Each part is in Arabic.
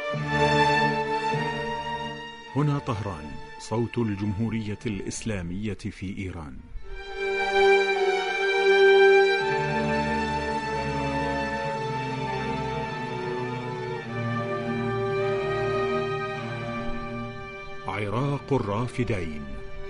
هنا طهران، صوت الجمهورية الإسلامية في إيران. عراق الرافدين.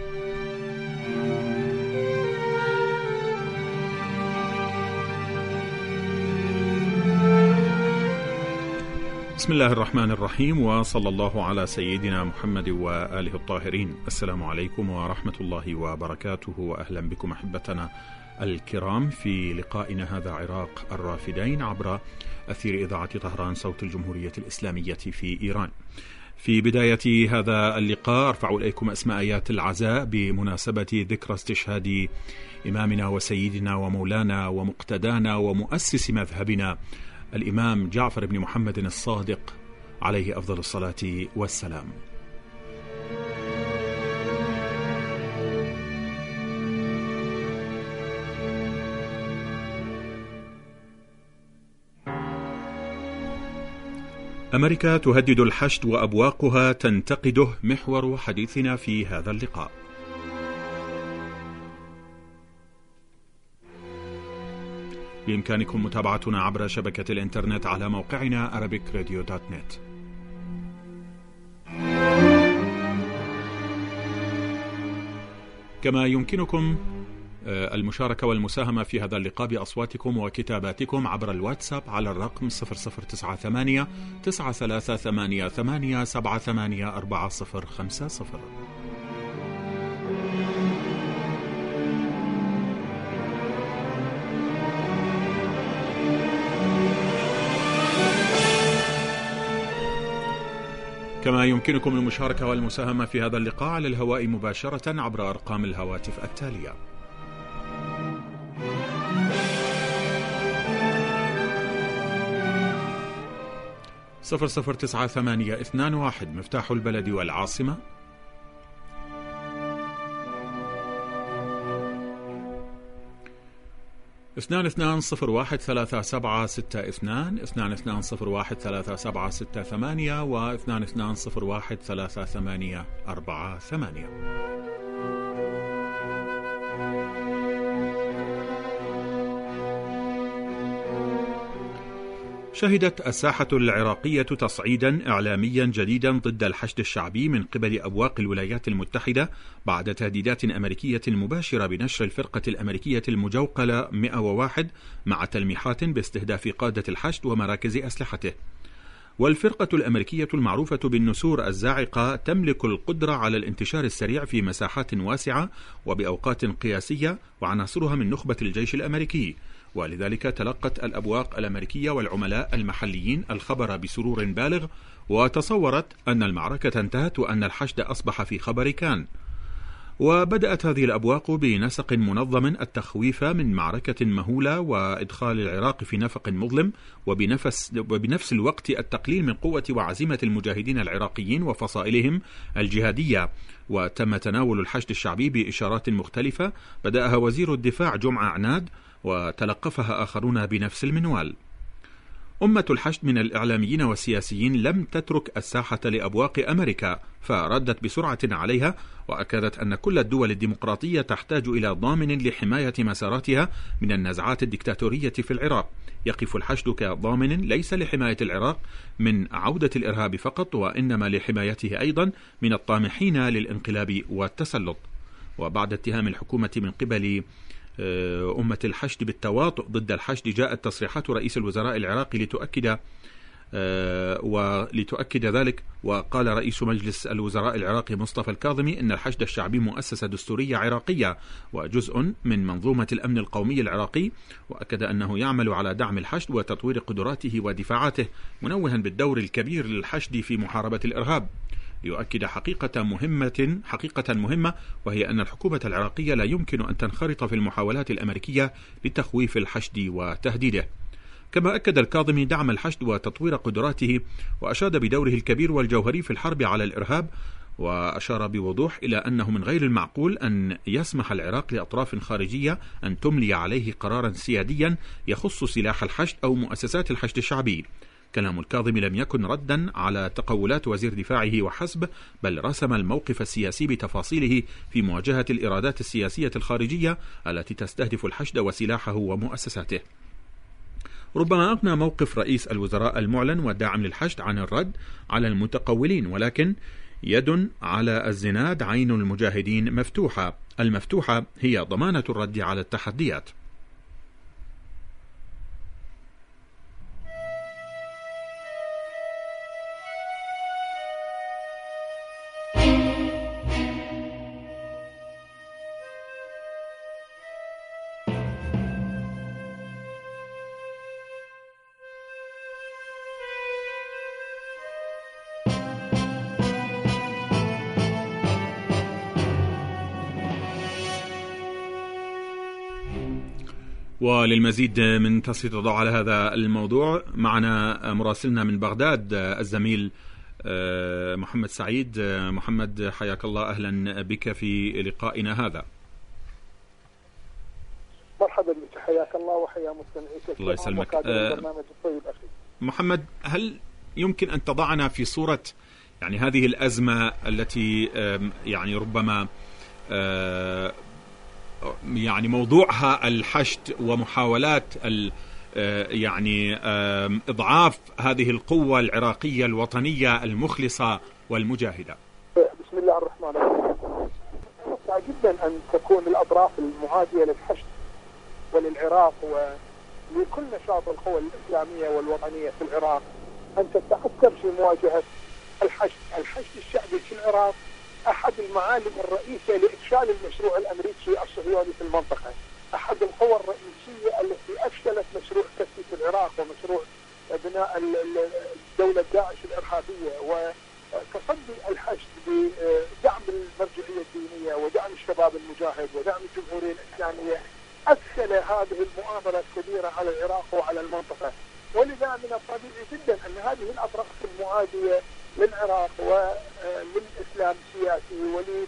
بسم الله الرحمن الرحيم، وصلى الله على سيدنا محمد وآله الطاهرين. السلام عليكم ورحمة الله وبركاته، وأهلا بكم أحبتنا الكرام في لقائنا هذا عراق الرافدين عبر أثير إذاعة طهران صوت الجمهورية الإسلامية في إيران. في بداية هذا اللقاء أرفع إليكم أسماء آيات العزاء بمناسبة ذكرى استشهاد إمامنا وسيدنا ومولانا ومقتدانا ومؤسس مذهبنا الإمام جعفر بن محمد الصادق عليه أفضل الصلاة والسلام. أمريكا تهدد الحشد وأبواقها تنتقده، محور حديثنا في هذا اللقاء. بإمكانكم متابعتنا عبر شبكة الإنترنت على موقعنا arabicradio.net. كما يمكنكم المشاركة والمساهمة في هذا اللقاء بأصواتكم وكتاباتكم عبر الواتساب على الرقم 0098 9388 784050. كما يمكنكم المشاركة والمساهمة في هذا اللقاء على الهواء مباشرة عبر أرقام الهواتف التالية: 009821 مفتاح البلد والعاصمة، 22013762 22013768 و 22013848. شهدت الساحة العراقية تصعيدا إعلاميا جديدا ضد الحشد الشعبي من قبل أبواق الولايات المتحدة بعد تهديدات أمريكية مباشرة بنشر الفرقة الأمريكية المجوقلة 101 مع تلميحات باستهداف قادة الحشد ومراكز أسلحته. والفرقة الأمريكية المعروفة بالنسور الزاعقة تملك القدرة على الانتشار السريع في مساحات واسعة وبأوقات قياسية، وعناصرها من نخبة الجيش الأمريكي، ولذلك تلقت الأبواق الأمريكية والعملاء المحليين الخبر بسرور بالغ، وتصورت أن المعركة انتهت وأن الحشد أصبح في خبر كان. وبدأت هذه الأبواق بنسق منظم التخويف من معركة مهولة وإدخال العراق في نفق مظلم، وبنفس الوقت التقليل من قوة وعزيمة المجاهدين العراقيين وفصائلهم الجهادية. وتم تناول الحشد الشعبي بإشارات مختلفة بدأها وزير الدفاع جمعة عناد، وتلقفها آخرون بنفس المنوال. أمة الحشد من الإعلاميين والسياسيين لم تترك الساحة لأبواق أمريكا، فردت بسرعة عليها، وأكدت أن كل الدول الديمقراطية تحتاج إلى ضامن لحماية مساراتها من النزعات الدكتاتورية في العراق. يقف الحشد كضامن ليس لحماية العراق من عودة الإرهاب فقط، وإنما لحمايته أيضا من الطامحين للانقلاب والتسلط. وبعد اتهام الحكومة من قبل أمة الحشد بالتواطؤ ضد الحشد، جاءت تصريحات رئيس الوزراء العراقي لتؤكد ذلك. وقال رئيس مجلس الوزراء العراقي مصطفى الكاظمي إن الحشد الشعبي مؤسسة دستورية عراقية وجزء من منظومة الأمن القومي العراقي، وأكد أنه يعمل على دعم الحشد وتطوير قدراته ودفاعاته، منوها بالدور الكبير للحشد في محاربة الإرهاب. ليؤكد حقيقة مهمة، وهي أن الحكومة العراقية لا يمكن أن تنخرط في المحاولات الأمريكية لتخويف الحشد وتهديده. كما أكد الكاظمي دعم الحشد وتطوير قدراته، وأشاد بدوره الكبير والجوهري في الحرب على الإرهاب، وأشار بوضوح إلى أنه من غير المعقول أن يسمح العراق لأطراف خارجية أن تملي عليه قرارا سياديا يخص سلاح الحشد أو مؤسسات الحشد الشعبي. كلام الكاظمي لم يكن ردا على تقولات وزير دفاعه وحسب، بل رسم الموقف السياسي بتفاصيله في مواجهة الإرادات السياسية الخارجية التي تستهدف الحشد وسلاحه ومؤسساته. ربما أغنى موقف رئيس الوزراء المعلن والداعم للحشد عن الرد على المتقولين، ولكن يد على الزناد عين المجاهدين مفتوحة، المفتوحة هي ضمانة الرد على التحديات. وللمزيد من تسليط الضوء على هذا الموضوع معنا مراسلنا من بغداد الزميل محمد سعيد. محمد، حياك الله، أهلا بك في لقائنا هذا. مرحبا بك، حياك الله وحيا مستمعيك. الله يسلمك. محمد، هل يمكن أن تضعنا في صورة يعني هذه الأزمة التي يعني ربما يعني موضوعها الحشد ومحاولات يعني إضعاف هذه القوة العراقية الوطنية المخلصة والمجاهدة؟ بسم الله الرحمن الرحيم. متوقع جدا أن تكون الأطراف المعادية للحشد وللعراق ولكل نشاط القوى الإسلامية والوطنية في العراق أن تتأثر في مواجهة الحشد الشعبي في العراق أحد المعالم الرئيسية لإفشال المشروع الأمريكي الصهيوني في المنطقة، أحد القوى الرئيسية التي أفشلت مشروع تسييس العراق ومشروع بناء الدولة داعش الإرهابية، وتصدي الحشد بدعم المرجعية الدينية ودعم الشباب المجاهد ودعم الجمهورية الإسلامية أفشل هذه المؤامرة الكبيرة على العراق وعلى المنطقة. ولذا من الطبيعي جدا أن هذه الأطراف المعادية للعراق وللإسلام السياسي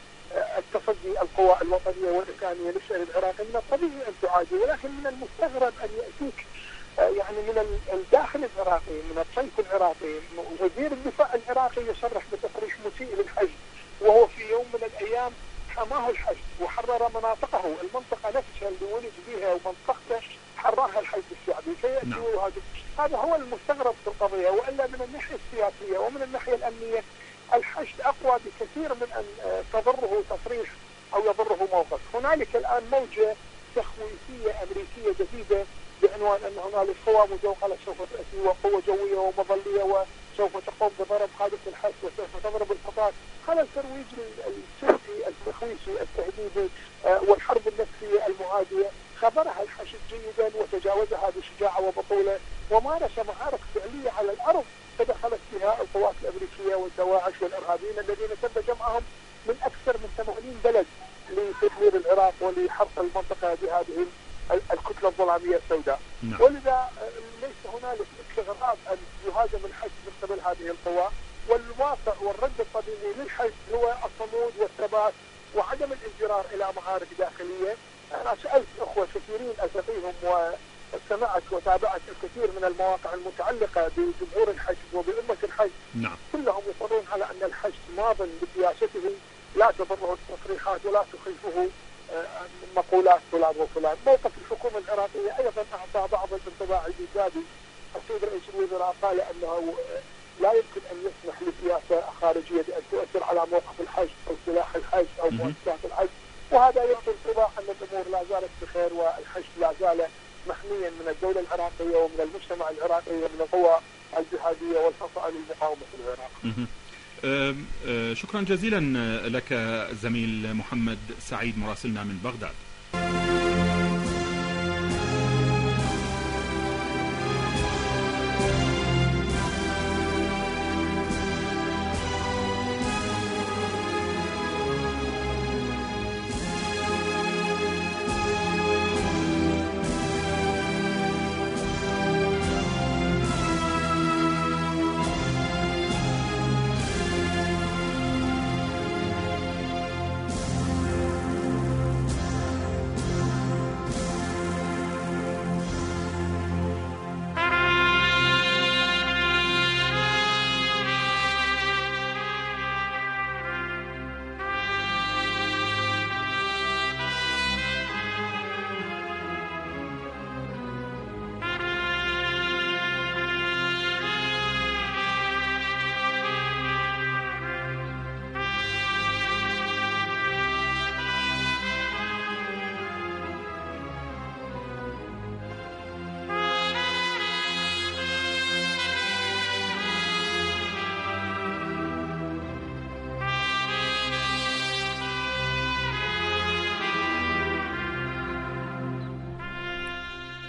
وللتصدي القوى الوطنية والإسلامية للشعب العراقي من الطبيعي أن تعادي، ولكن من المستغرب أن يأتيك يعني من الداخل العراقي، من الطيف العراقي، وزير الدفاع العراقي يصرح بتصريح مسيء للحشد، وهو في يوم من الأيام حماه الحشد وحرر مناطقه، المنطقة نفسها اللي ولد بها ومنطقته حررها الحشد الشعبي، فيأتي ويهاجم. هذا هو المستغرب في القضية. وإلا من الناحية السياسية ومن الناحية الأمنية الحشد أقوى بكثير من أن تضره تصريح أو يضره موقف. هنالك الآن موجة تخويفية أمريكية جديدة بعنوان أن هنالك قوى مجوهرة سوف تأتي وقوة جوية ومظلية وسوف تقوم بضرب قادة الحشد وسوف تضرب القطاع. هذا الترويج السياسي التخويفي التهديدي والحرب النفسية المعادية خبرها الحشد جيدا وتجاوزها بشجاعة وبطولة ومارس معارك فعلية على الأرض تدخلت فيها القوات الأمريكية والدواعش والإرهابيين الذين تم جمعهم من أكثر من 80 بلد لتدمير العراق ولحرق المنطقة بهذه الكتلة الظلامية السوداء. ولذا ليس هنالك استغراب أن يهاجم الحشد من قبل هذه القوى، والواقع والرد الطبيعي للحشد هو الصمود والثبات وعدم الانجرار إلى معارك داخلية. أنا سألت أخوة كثيرين ألتقيهم وسمعت وتابعت الكثير من المواقع المتعلقة بجمهور الحشد وبأمة الحشد. كلهم يصرون على أن الحشد ماض بسياسته، لا تضره التصريحات ولا تخيفه مقولات فلان وفلان. موقف الحكومة العراقية أيضا أعطى بعض الانطباع الإيجابي. السيد رئيس الوزراء قال أنه لا يمكن أن يسمح لسياسة خارجية بأن تؤثر على موقف الحشد أو سلاح الحشد أو مؤسسات الحشد، وهذا يعطي انطباع أن الأمور لا زالت بخير والحشد لا زال محميا من الدولة العراقية ومن المجتمع العراقي ومن القوى الجهادية والفصائل المقاومة في العراق. شكرا جزيلا لك زميل محمد سعيد مراسلنا من بغداد.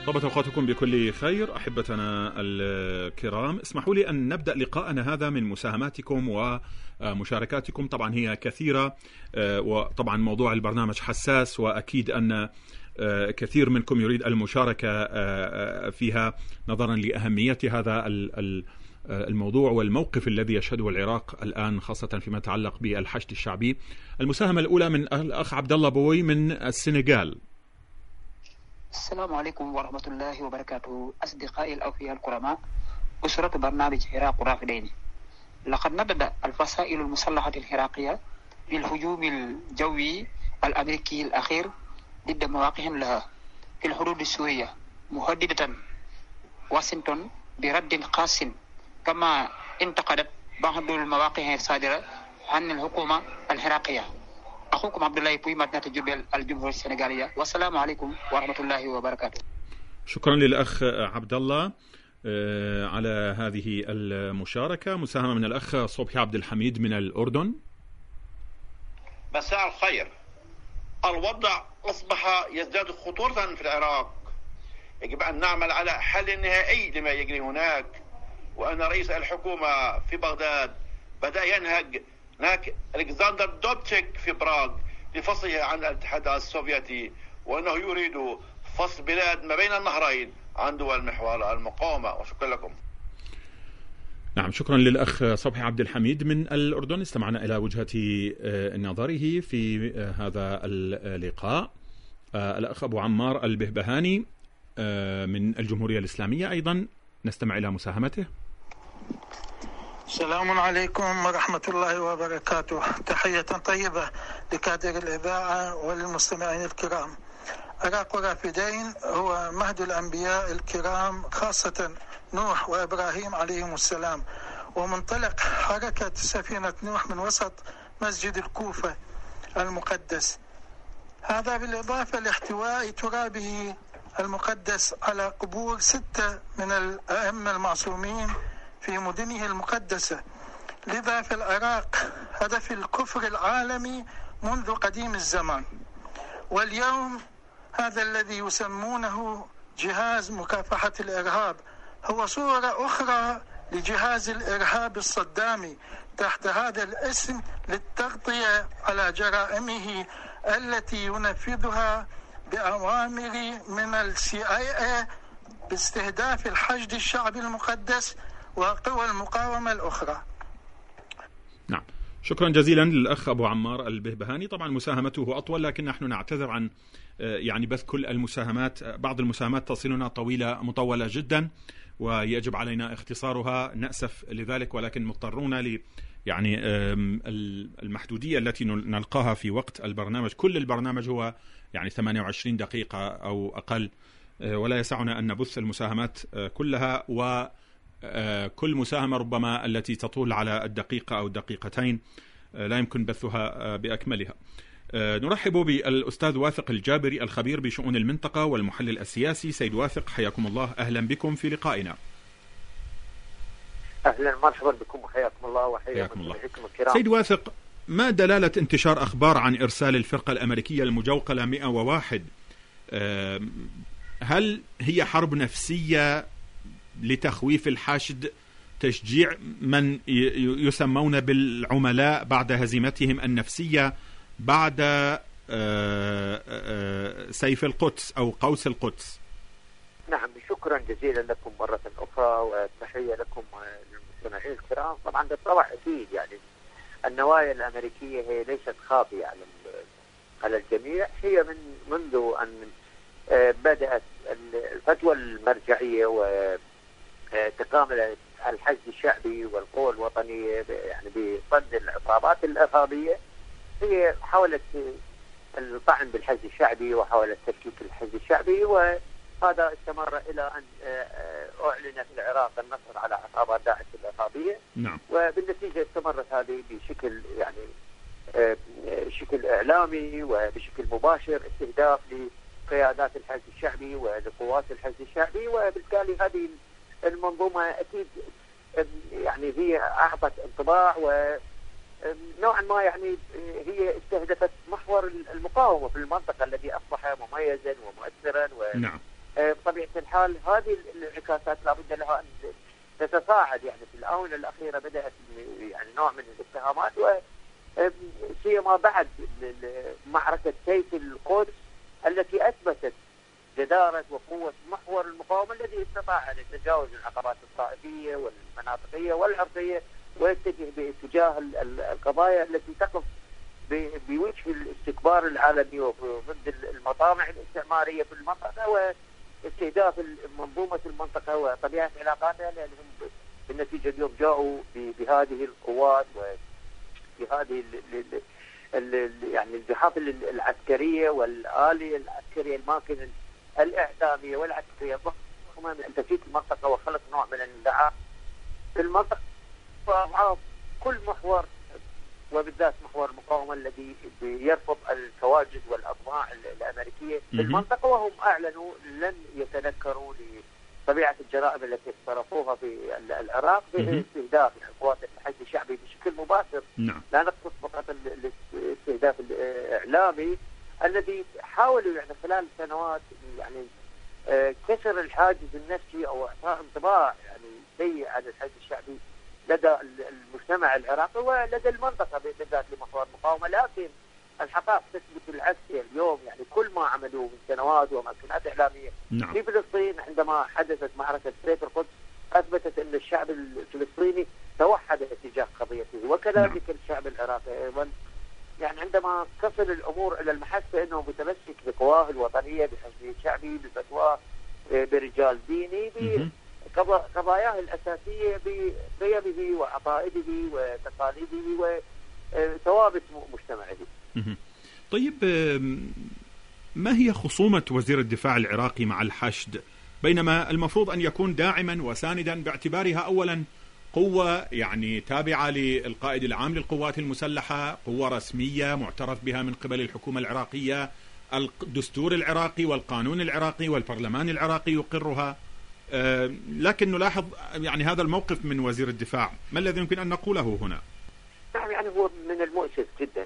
طابت أوقاتكم بكل خير أحبتنا الكرام. اسمحوا لي أن نبدأ لقاءنا هذا من مساهماتكم ومشاركاتكم. طبعا هي كثيرة، وطبعا موضوع البرنامج حساس، وأكيد أن كثير منكم يريد المشاركة فيها نظرا لأهمية هذا الموضوع والموقف الذي يشهده العراق الآن، خاصة فيما يتعلق بالحشد الشعبي. المساهمة الأولى من الأخ عبد الله بوي من السنغال. السلام عليكم ورحمة الله وبركاته. أصدقائي الأوفياء الكرماء، أسرة برنامج عراق رافدين، لقد ندد الفصائل المسلحة العراقية بالهجوم الجوي الأمريكي الأخير ضد مواقع لها في الحدود السورية، مهددة واشنطن برد قاس، كما انتقدت بعض المواقع الصادرة عن الحكومة العراقية. أخوكم عبد الله بوي، مدينة جبل، الجمهورية السنغالية، والسلام عليكم ورحمة الله وبركاته. شكرا للأخ عبد الله على هذه المشاركة. مساهمة من الأخ صبحي عبد الحميد من الأردن. مساء الخير. الوضع أصبح يزداد خطورة في العراق، يجب أن نعمل على حل نهائي لما يجري هناك، وأن رئيس الحكومة في بغداد بدأ ينهج هناك ألكسندر دوبتشيك في براغ لفصله عن الاتحاد السوفيتي، وأنه يريد فصل بلاد ما بين النهرين عن دول محور المقاومة. وشكرا لكم. نعم، شكرا للأخ صبحي عبد الحميد من الأردن. استمعنا إلى وجهة نظره في هذا اللقاء. الأخ أبو عمار البهبهاني من الجمهورية الإسلامية أيضا، نستمع إلى مساهمته. السلام عليكم ورحمة الله وبركاته. تحية طيبة لكادر الإذاعة وللمستمعين الكرام. عراق رافدين هو مهد الأنبياء الكرام، خاصة نوح وإبراهيم عليهم السلام، ومنطلق حركة سفينة نوح من وسط مسجد الكوفة المقدس، هذا بالإضافة لاحتواء ترابه المقدس على قبور 6 من الأئمة المعصومين في مدنه المقدسة. لذا في العراق هدف الكفر العالمي منذ قديم الزمان، واليوم هذا الذي يسمونه جهاز مكافحة الإرهاب هو صورة أخرى لجهاز الإرهاب الصدامي تحت هذا الاسم للتغطية على جرائمه التي ينفذها بأوامر من CIA باستهداف الحشد الشعبي المقدس وقوى المقاومة الأخرى. نعم، شكرا جزيلا للأخ أبو عمار البهبهاني. طبعا مساهمته أطول، لكن نحن نعتذر عن بث كل المساهمات. بعض المساهمات تصلنا مطولة جدا ويجب علينا اختصارها، نأسف لذلك، ولكن مضطرون المحدودية التي نلقاها في وقت البرنامج. كل البرنامج هو 28 دقيقة أو أقل، ولا يسعنا أن نبث المساهمات كلها، وكل مساهمة ربما التي تطول على الدقيقة أو الدقيقتين لا يمكن بثها بأكملها. نرحب بالأستاذ واثق الجابري الخبير بشؤون المنطقة والمحلل السياسي. سيد واثق، حياكم الله، أهلا بكم في لقائنا. أهلا مرحبا بكم وحياكم الله وحياكم الله. سيد واثق، ما دلالة انتشار أخبار عن إرسال الفرقة الأمريكية المجوقلة 101؟ هل هي حرب نفسية لتخويف الحاشد، تشجيع من يسمون بالعملاء بعد هزيمتهم النفسية بعد سيف القدس أو قوس القدس؟ نعم، شكرا جزيلا لكم مرة أخرى، وتحية لكم للمستمعين الكرام. طبعا بالطبع أكيد النوايا الأمريكية هي ليست خافية على الجميع. هي منذ أن بدأت الفتوى المرجعية وتكامل الحشد الشعبي والقوى الوطنية بصد العصابات الإرهابية، هي حاولت الطعن بالحشد الشعبي وحاولت تفكيك الحشد الشعبي، وهذا استمر إلى أن أعلن في العراق النصر على عصابات داعش الإرهابية. نعم. وبالنتيجة استمرت هذه بشكل شكل إعلامي وبشكل مباشر استهداف لقيادات الحشد الشعبي ولقوات الحشد الشعبي، وبالتالي هذه المنظومة أكيد هي أعطت انطباع، ونوعا ما هي استهدفت محور المقاومة في المنطقة الذي أصبح مميزا ومؤثرا نعم. بطبيعة الحال هذه الانعكاسات لابد لها أن تتصاعد. يعني في الآونة الأخيرة بدأت يعني نوع من الاتهامات، وسيما بعد معركة سيف القدس التي أثبتت جدارة وقوة محور المقاومة الذي استطاع أن يتجاوز العقبات الطائفية والمناطقية والعرقية ويتجه باتجاه القضايا التي تقف بوجه الاستكبار العالمي وضد المطامع الاستعمارية في المنطقة واستهداف منظومة المنطقة وطبيعة علاقاتها، لأنهم بالنتيجة اليوم جاءوا بهذه القوات وبهذه يعني الزحاف العسكرية والآلية العسكرية الماكنة الإعلامية والعسكرية الضخمة من أن تفيد المنطقة وخلق نوع من النزاعات في المنطقة وأضعاف كل محور، وبالذات محور المقاومة الذي يرفض التواجد والأطماع الأمريكية في المنطقة، وهم أعلنوا لن يتنكروا لطبيعة الجرائم التي اقترفوها في العراق باستهداف القوات الحشد الشعبي بشكل مباشر. لا نقصد فقط الاستهداف الإعلامي الذي حاولوا يعني خلال سنوات يعني كسر الحاجز النفسي أو إعطاء انطباع يعني سيء عن الحشد الشعبي لدى المجتمع العراقي ولدى المنطقة بالذات لمحور المقاومة، لكن الحقائق تثبت العكس اليوم. يعني كل ما عملوه من سنوات ومكنات إعلامية في فلسطين عندما حدثت معركة سيف القدس أثبتت أن الشعب الفلسطيني توحد اتجاه قضيته، وكذلك الشعب العراقي أيضا. يعني عندما تصل الأمور إلى المحك فإنه متمسك بقواه الوطنية بحشده الشعبي بفتواه برجال ديني قضاياه الأساسية بقيمه وعقائده وتقاليده وثوابت مجتمعه. طيب، ما هي خصومة وزير الدفاع العراقي مع الحشد بينما المفروض أن يكون داعما وساندا باعتبارها أولا قوة يعني تابعة للقائد العام للقوات المسلحة، قوة رسمية معترف بها من قبل الحكومة العراقية، الدستور العراقي والقانون العراقي والبرلمان العراقي يقرها، لكن نلاحظ يعني هذا الموقف من وزير الدفاع. ما الذي يمكن أن نقوله هنا؟ يعني هو من المؤسف جدا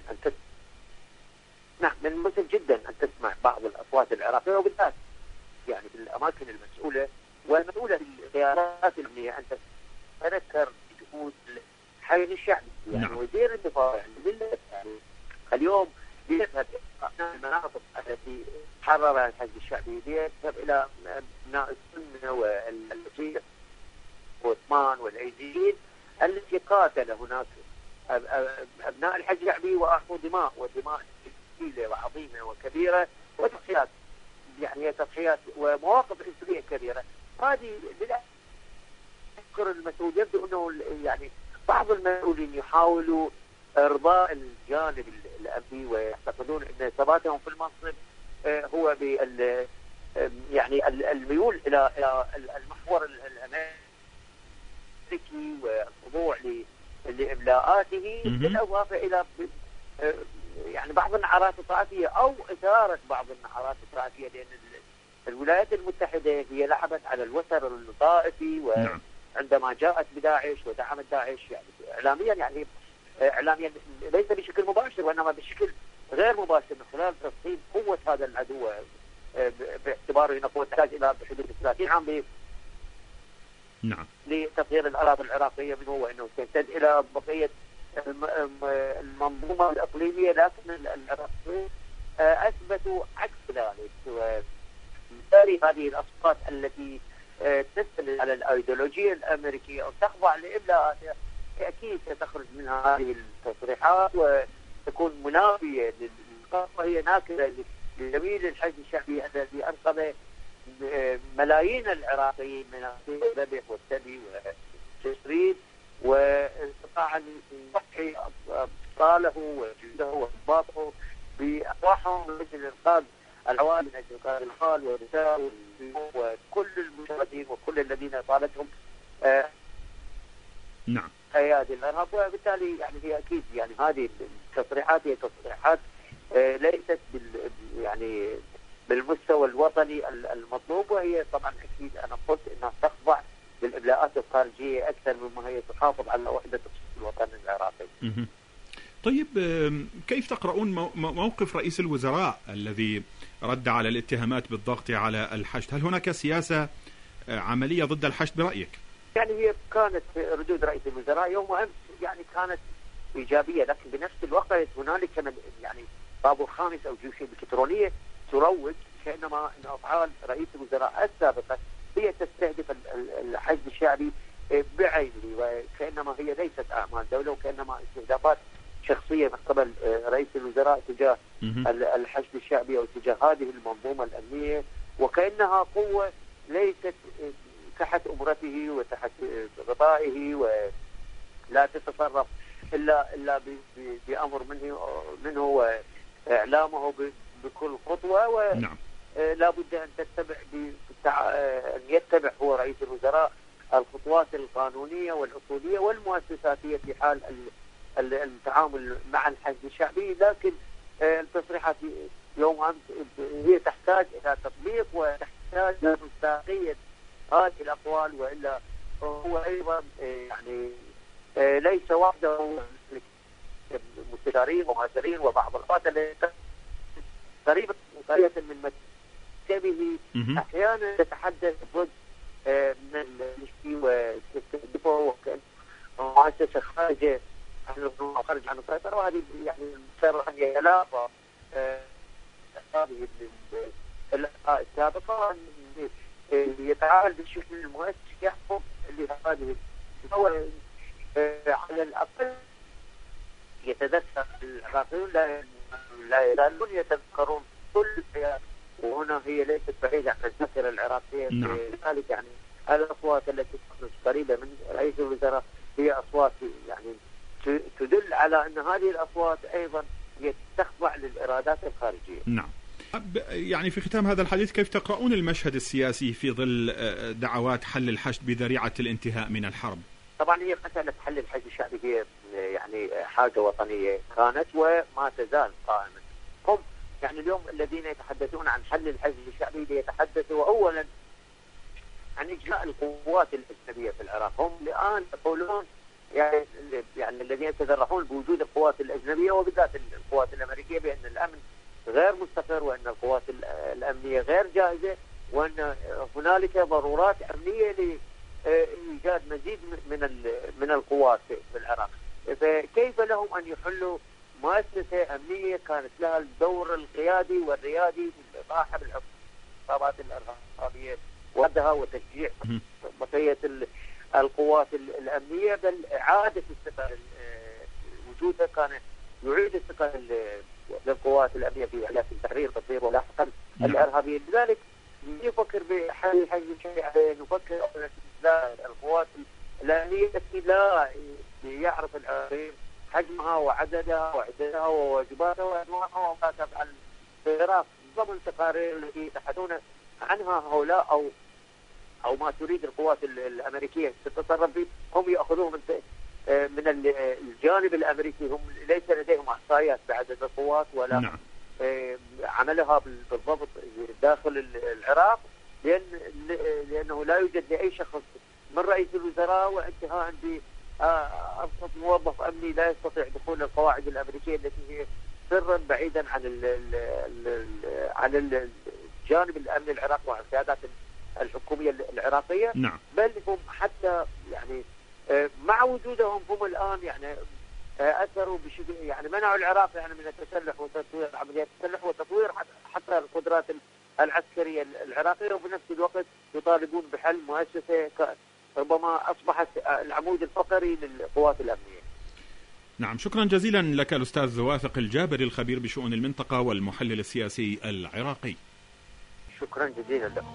من المؤسف جدا أن تسمع بعض الأصوات العراقية وبالذات يعني في الأماكن المسؤولة والمسؤولة بالقيادات الأمنية أن تتذكر جهود حشد الشعبي. يعني وزير الدفاع يعني اليوم يذهب إلى المناطق التي حررها الحشد الشعبي، يذهب إلى أبناء السنة والشيعة وعثمان والعيزيين التي قاتل هناك أبناء الحشد الشعبي وأحرقوا دماء ودماء ثقيلة وعظيمة وكبيرة وتضحيات يعني تضحيات ومواقف إنسانية كبيرة. هذه للأسف المسؤول يبدو أنه يعني بعض المسؤولين يحاولوا إرضاء الجانب الأمني ويعتقدون أن ثباتهم في المنصب هو يعني الميول إلى المحور الأمريكي والخضوع لإملاءاته بالإضافة إلى يعني بعض النعرات الطائفية أو إثارة بعض النعرات الطائفية، لأن الولايات المتحدة هي لعبت على الوتر الطائفي وعندما جاءت بداعش ودعمت داعش يعني إعلاميا ليس بشكل مباشر وإنما بشكل غير مباشر من خلال تصعيد قوة هذا العدو باعتباره أنه قوة تحتاج إلى بحدود 30 عام لتطهير الأراضي العراقية منه وأنه تمتد إلى بقية المنظومة الإقليمية، لكن العراقيين أثبتوا عكس ذلك. وبالتالي هذه الأصوات التي تستند على الأيديولوجية الأمريكية أو تخضع لإبلاءاتها أكيد ستخرج من هذه التصريحات وتكون منافية وهي ناكرة لجميل الحشد الشعبي الذي أنقذ ملايين العراقيين من الذبح والسبي والتشريد واستطاع أن يضحي أبطاله وجنده وأحباطه بأرواحهم من أجل إنقاذ العوائل، من أجل إنقاذ الأطفال والنساء وكل المشاهدين وكل الذين طالتهم أيادي الإرهاب. وبالتالي يعني هي أكيد يعني هذه التصريحات هي تصريحات ليست يعني بالمستوى الوطني المطلوب، وهي طبعا أكيد أنا قلت أنها تخضع للإبلاءات الخارجية أكثر مما هي تحافظ على وحدة الوطن العراقي. طيب، كيف تقرؤون موقف رئيس الوزراء الذي رد على الاتهامات بالضغط على الحشد. هل هناك سياسة عملية ضد الحشد برأيك؟ يعني هي كانت ردود رئيس الوزراء يوم أمس يعني كانت إيجابية، لكن بنفس الوقت هنالك يعني طابور خامس أو جيوش إلكترونية تروج كأنما أن أفعال رئيس الوزراء السابقة هي تستهدف الحشد الشعبي بعينه، وكأنما هي ليست أعمال دولة، وكأنما استهدافات شخصية من قبل رئيس الوزراء تجاه الحشد الشعبي أو تجاه هذه المنظومة الأمنية، وكأنها قوة ليست تحت أمرته وتحت غطائه ولا تتصرف إلا بأمر منه وإعلامه بكل خطوة، ولا بد أن يتبع هو رئيس الوزراء الخطوات القانونية والأصولية والمؤسساتية في حال التعامل مع الحشد الشعبي. لكن التصريحات يوم أمس هي تحتاج إلى تطبيق وتحتاج إلى مصداقية هذه الأقوال، وإلا هو أيضا يعني ليس وحده، مستشارين ومؤثرين وبعض القادة قريبة من مكتبه أحيانا يتحدث ضد من الشيء وتستهدفه وكأن مؤسسة خارج عن السيطرة، وهذه يعني صار أن يتلاقى هذه السابقة يتعامل بالشكل المؤسس يحكم لهذه الدول. على الأقل يتذكر العراقيون لا يزالون يتذكرون كل الحياة، وهنا هي ليست بعيدة عن الذاكرة العراقية. لذلك يعني الأصوات التي تخرج قريبة من رئيس الوزراء هي أصوات يعني تدل على أن هذه الأصوات أيضا تخضع للإرادات الخارجية. نعم. يعني في ختام هذا الحديث، كيف تقرؤون المشهد السياسي في ظل دعوات حل الحشد بذريعة الانتهاء من الحرب؟ طبعا هي مسألة حل الحشد الشعبي هي يعني حاجة وطنية كانت وما تزال قائمة. هم يعني اليوم الذين يتحدثون عن حل الحشد الشعبي ليتحدثوا أولا عن إجلاء القوات الأجنبية في العراق. هم الآن يقولون يعني الذين يتذرحون بوجود القوات الأجنبية وبالذات القوات الأمريكية بأن الأمن غير مستقر، وأن القوات الأمنية غير جاهزة، وأن هنالك ضرورات أمنية لإيجاد مزيد من القوات في العراق. فكيف لهم أن يحلوا مؤسسة أمنية كانت لها الدور القيادي والريادي صاحب العصابات الإرهابية وردها وتشجيع بقية القوات الأمنية، بل إعادة استقلال وجودها كان يعيد استقلال للقوات الأمنية في إعلاف التحرير تصير ولاحقا الإرهابية. لذلك يفكر بحل الحشد الشعبي، نفكر القوات الأمنية التي لا يعرف العراقيين حجمها وعددها وواجباتها وأنواعها وما تفعل في العراق ضمن التقارير التي يتحدثون عنها هؤلاء أو ما تريد القوات الأمريكية تتصرف به. هم يأخذوه من الجانب الأمريكي، هم ليس لديهم إحصائيات بعدد القوات ولا عملها بالضبط داخل العراق، لأنه لا يوجد لأي شخص من رئيس الوزراء وانتهاء بأبسط موظف أمني لا يستطيع دخول القواعد الأمريكية التي هي سرا بعيدا عن الجانب الأمني العراقي وعن القيادات الحكومية العراقية. بل هم حتى يعني مع وجودهم هم الآن يعني أثروا بشكل يعني منعوا العراق يعني من التسلح وتطوير عمليات التسلح وتطوير حتى القدرات العسكرية العراقية، وبنفس الوقت يطالبون بحل مؤسسة ربما أصبحت العمود الفقري للقوات الأمنية. نعم، شكرا جزيلا لك الأستاذ واثق الجابري الخبير بشؤون المنطقة والمحلل السياسي العراقي. شكرا جزيلا لك.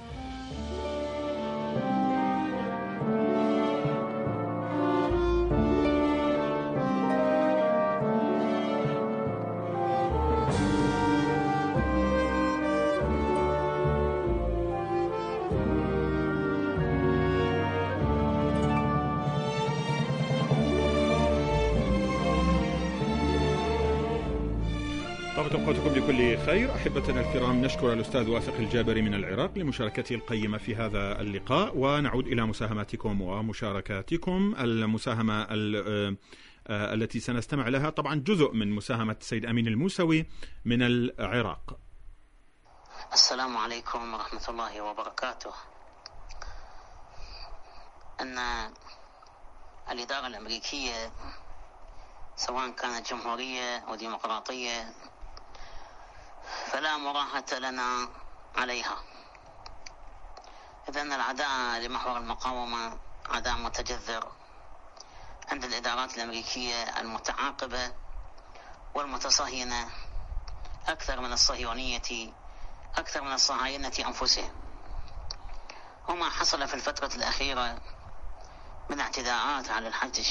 طابت أوقاتكم بكل خير. أحبتنا الكرام، نشكر الأستاذ واثق الجابري من العراق لمشاركته القيمة في هذا اللقاء، ونعود إلى مساهماتكم ومشاركاتكم. المساهمة التي سنستمع لها طبعا جزء من مساهمة السيد أمين الموسوي من العراق. السلام عليكم ورحمة الله وبركاته. أن الإدارة الأمريكية سواء كانت جمهورية أو ديمقراطية فلا مراهة لنا عليها، إذ أن العداء لمحور المقاومة عداء متجذر عند الإدارات الأمريكية المتعاقبة والمتصهينة أكثر من الصهاينة أنفسهم. وما حصل في الفترة الأخيرة من اعتداءات على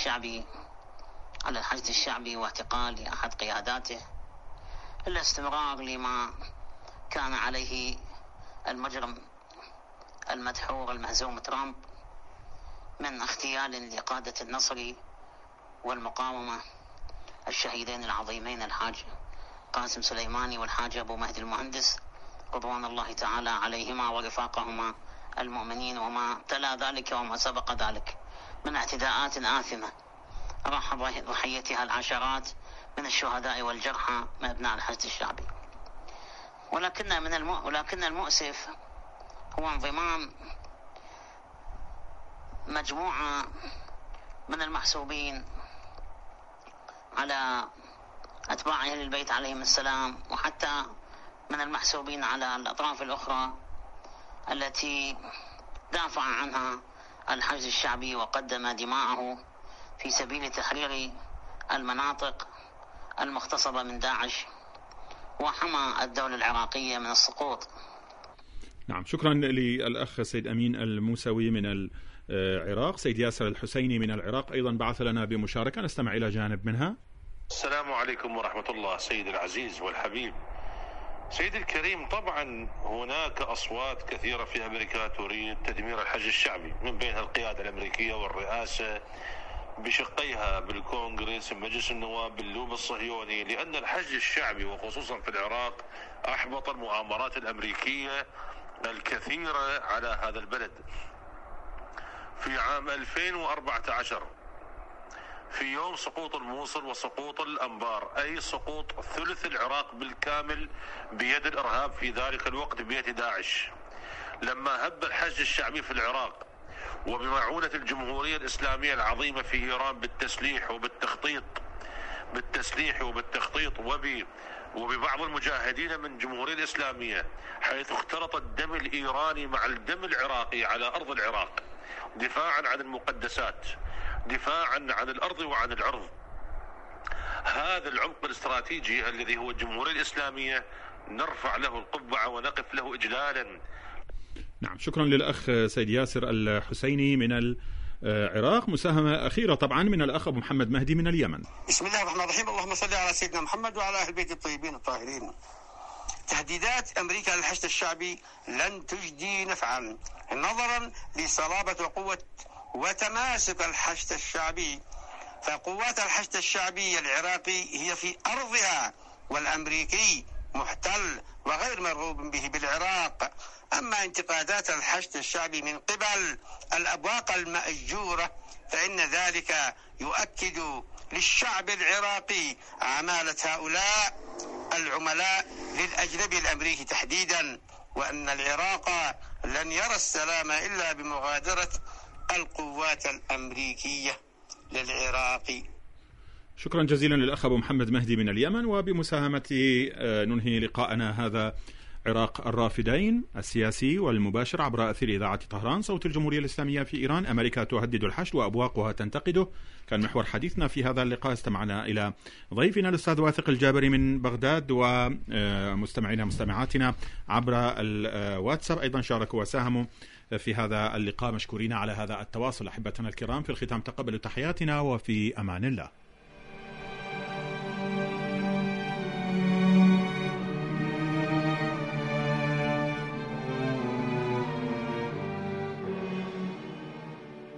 الحشد الشعبي واعتقال أحد قياداته إلا استمرار لما كان عليه المجرم المدحور المهزوم ترامب من اغتيال لقادة النصر والمقاومة الشهيدين العظيمين الحاج قاسم سليماني والحاج أبو مهدي المهندس رضوان الله تعالى عليهما ورفاقهما المؤمنين، وما تلا ذلك وما سبق ذلك من اعتداءات آثمة راح ضحيتها العشرات من الشهداء والجرحى من أبناء الحشد الشعبي. ولكن المؤسف هو انضمام مجموعة من المحسوبين على أتباع أهل البيت عليهم السلام، وحتى من المحسوبين على الأطراف الأخرى التي دافع عنها الحشد الشعبي وقدم دماءه في سبيل تحرير المناطق المغتصبة من داعش وحمى الدولة العراقية من السقوط. نعم، شكرا للأخ سيد أمين الموسوي من العراق. سيد ياسر الحسيني من العراق أيضا بعث لنا بمشاركة، نستمع إلى جانب منها. السلام عليكم ورحمة الله. سيد العزيز والحبيب، سيد الكريم، طبعا هناك أصوات كثيرة في أمريكا تريد تدمير الحشد الشعبي، من بينها القيادة الأمريكية والرئاسة بشقيها بالكونغرس، بمجلس النواب، باللوب الصهيوني، لأن الحشد الشعبي وخصوصا في العراق أحبط المؤامرات الأمريكية الكثيرة على هذا البلد. في عام 2014 في يوم سقوط الموصل وسقوط الأنبار، أي سقوط ثلث العراق بالكامل بيد الإرهاب في ذلك الوقت بيد داعش، لما هب الحشد الشعبي في العراق وبمعونة الجمهورية الإسلامية العظيمة في إيران بالتسليح وبالتخطيط وببعض المجاهدين من الجمهورية الإسلامية، حيث اختلط الدم الإيراني مع الدم العراقي على أرض العراق دفاعا عن المقدسات، دفاعا عن الأرض وعن العرض. هذا العمق الاستراتيجي الذي هو الجمهورية الإسلامية نرفع له القبعة ونقف له إجلالا. نعم، شكرا للأخ سيد ياسر الحسيني من العراق. مساهمة أخيرة طبعا من الأخ أبو محمد مهدي من اليمن. بسم الله الرحمن الرحيم، اللهم صل على سيدنا محمد وعلى أهل البيت الطيبين الطاهرين. تهديدات أمريكا للحشد الشعبي لن تجدي نفعا نظرا لصلابة وقوة وتماسك الحشد الشعبي، فقوات الحشد الشعبي العراقي هي في أرضها، والأمريكي محتل وغير مرغوب به بالعراق. أما انتقادات الحشد الشعبي من قبل الأبواق المأجورة فإن ذلك يؤكد للشعب العراقي عمالة هؤلاء العملاء للأجنبي الأمريكي تحديدا، وأن العراق لن يرى السلام إلا بمغادرة القوات الأمريكية للعراق. شكرا جزيلا للأخ أبو محمد مهدي من اليمن. وبمساهمته ننهي لقاءنا هذا عراق الرافدين السياسي والمباشر عبر أثير إذاعة طهران صوت الجمهورية الإسلامية في إيران. أمريكا تهدد الحشد وأبواقها تنتقده، كان محور حديثنا في هذا اللقاء. استمعنا إلى ضيفنا الأستاذ واثق الجابري من بغداد، ومستمعينا مستمعاتنا عبر الواتساب أيضا شاركوا وساهموا في هذا اللقاء. مشكورين على هذا التواصل. أحبتنا الكرام، في الختام تقبلوا تحياتنا وفي أمان الله.